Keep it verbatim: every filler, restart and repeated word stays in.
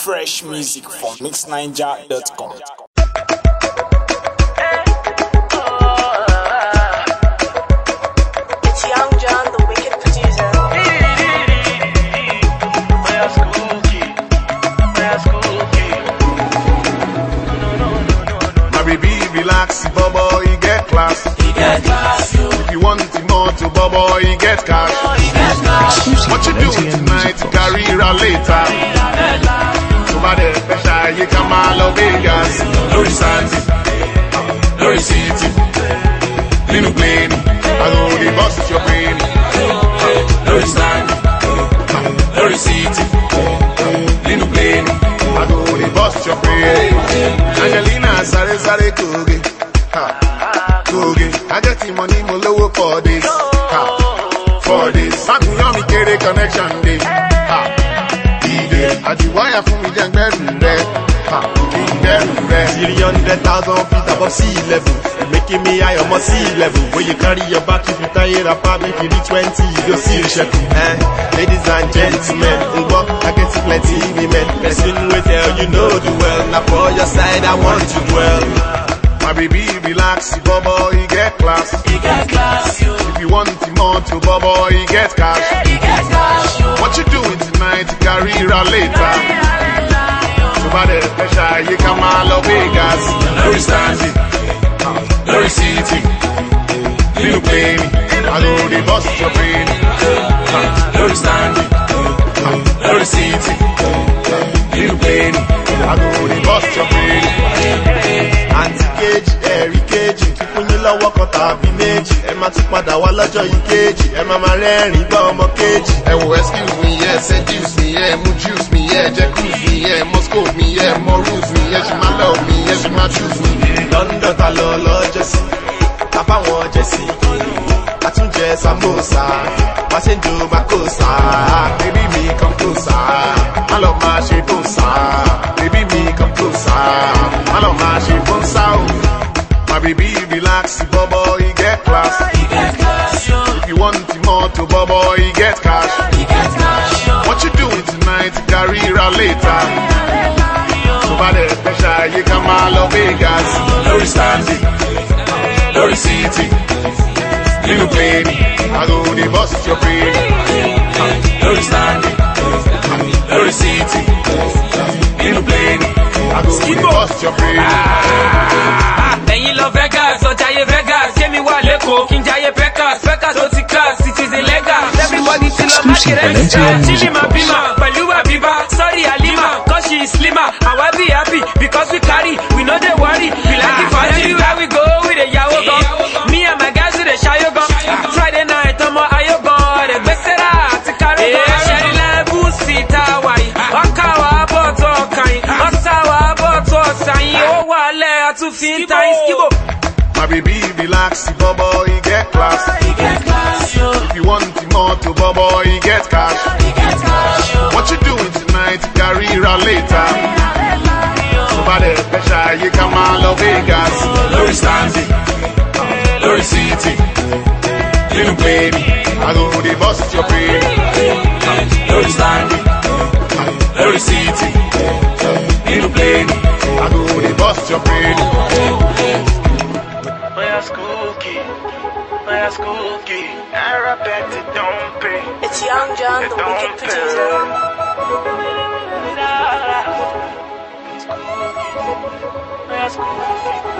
Fresh music from mix ninja dot com. Relax, Bobo, he get class. He get class. If you want him more to Bobo, he get cash. He get cash. What you doing tonight? Carry her later. Somebody special, you come all of Vegas. Lori Sandy, Lori City, Linu Plain. I go the bust your brain. Lori Sandy, Lori City, Linu Plain. I go the bust your brain. Angelina, sorry, sorry, Kogi. Ha, Kogi. I get the money, mo low for this. Ha, for this. I'm the carry connection day. Ha, D-Day. I do wire for me, then very red. Ha, king very red. three hundred thousand feet above sea level. You're making me high on my sea level. When you carry your back, if you tie it apart, make you reach twenty, you'll see the shekel. Eh, ladies and gentlemen, I get plenty women. Person with tell you know the well. Now for your side, I want to dwell. My baby, relax, Bobo, he get class. He get class. If you want him more to Bobo, he get cash. He get cash. What you doing tonight? Carry her later. Somebody special, you come all of Vegas. Lori Stanley, Lori City, Linu Plain. I know they bust your brain. Lori Stanley, Lori City, Linu Plain. I know they bust your brain. Anti-cage, Harry Cage, kíkún yín lọ́wọ́ kan tàbí méjì. Ẹ máa tún padà wá lọ́jọ́ yìí kéjì. Ẹ máa máa rẹ́rìn gbọ́ ọmọ kéjì. Ẹ wò excuse me, yeah, seduce me, yeah, mú juice me, yeah, jẹ́ cruise me, yeah, Moscow me, yeah, more rules me, yeah, she máa love me, yeah, she máa choose me. London ta lọ lọ́jọ́ sí, àbáwọn jẹ́ sí kiri. Àtúnjẹ samosa, wá ṣe ń jo makosa. Baby me come closer, má lọ máa ṣe bóńsà. Baby me come closer, má lọ máa ṣe bóńsà o. My baby relax, Bobo, he get class. He get class. If you want him more to Bobo, he get cash. He get cash. What you doing tonight? Carry her later. Somebody special, you come all of Vegas. Lori Stanley, Lori City, Linu Plain. I go the bust your brain. Lori Stanley, Lori City, Linu Plain. I go the bust your brain. Ẹ̀yin lọ Vegas, ọjàyé Vegas, Kémi wà lẹ́kọ̀ọ́, kí n jayé Vegas, Vegas ó ti class, it is illegal. Everybody ti lọ máa ṣe rẹ́gísítà. Chilima bima, pẹ̀lú àbíbá, sorry Halima, cause she is slimmer. And we be happy, because we carry, we no dey worry. We like it fast, everywhere we go, we dey yawo gan. Me and my guys, we dey ṣayó gan. Friday night, ọmọ ayó gan, rẹ̀ gbèsèrà àti káró gan. Ṣẹ̀rí lẹ́bù sí táwa yìí, ọkà wà bọ̀ tó ọkàn yìí, ọ̀sà wà bọ̀ tó ọ̀sàn yìí, ó wà lẹ́ àtúnfin táyì. My baby relax, Bobo, he get class. He get class, yo. If you want him more to Bobo, he get cash. He get cash, yo. What you doing tonight? Carry her later. Somebody special, you come all of Vegas. Lori Stanley, Lori City, Linu Plain. I go the bust your brain. Lori Stanley, Lori City, Linu Plain. I go the bust your brain. It's Young John, the wicked producer. That's cool.